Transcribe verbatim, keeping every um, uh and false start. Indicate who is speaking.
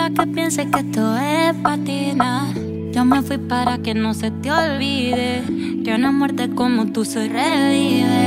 Speaker 1: pa' que pienses que esto es patina. Yo me fui para que no se te olvide que una muerte como tú se revive.